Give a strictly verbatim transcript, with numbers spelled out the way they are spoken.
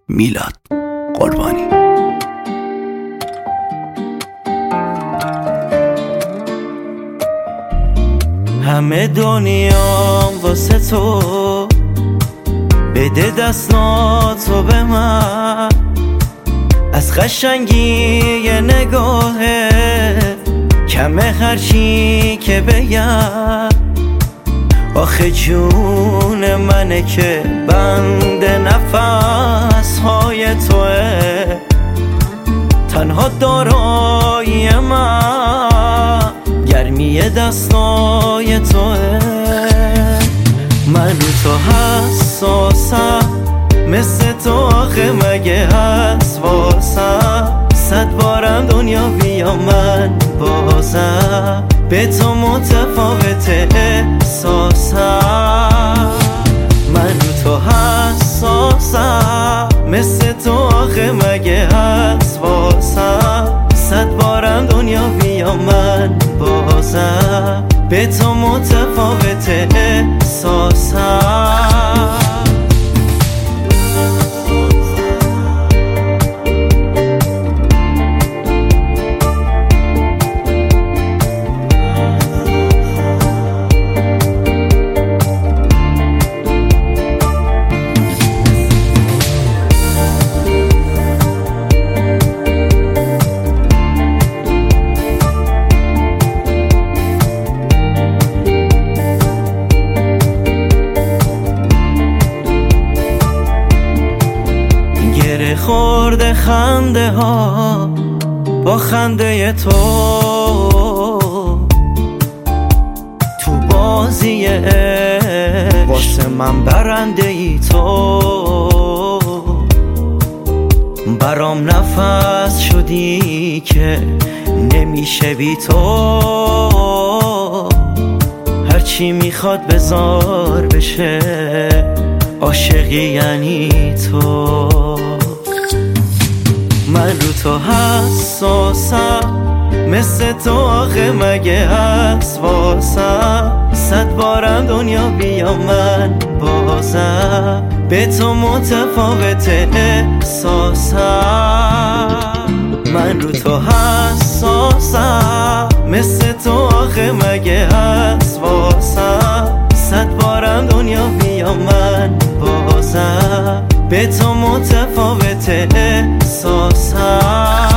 میلاد قربانی. همه دنیام واسه تو، بده دستاتو به من. از قشنگی یه نگاهه کمه هرچی که بگم. آخه جون منه که بند نفس های توه، تنها دارایی من گرمی دستای توه. من رو تو حساسم مثل تو، آخه مگه هست واسم؟ صد بارم دنیا بیا من بازم به تو متفاوت احساسم. من رو تو حساسم مثل تو، آخه مگه هست واسم؟ صد بارم دنیا بیا من بازم به تو متفاوت احساسم. خورده خنده ها با خنده تو، تو بازی واسه من برنده ای تو. برام نفس شدی که نمیشه بی تو، هرچی میخواد بذار بشه، عاشقی یعنی تو. من رو تو حساسم مثل تو، آخه مگه هست واسم؟ صد بارم دنیا بیا من بازم به تو متفاوت احساسم. من رو تو حساسم مثل تو، آخه مگه هست واسم؟ صد بارم دنیا بیا من بازم به تو متفاوت احساسم.